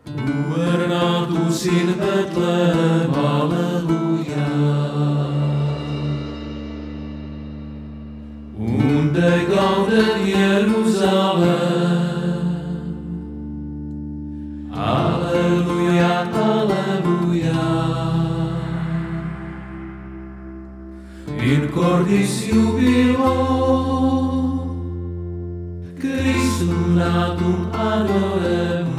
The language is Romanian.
Uer natus in Bethlehem, Alleluia. Und gaudet Jerusalem, Alleluia, Alleluia. In cordis jubilo, Christum natum adorem.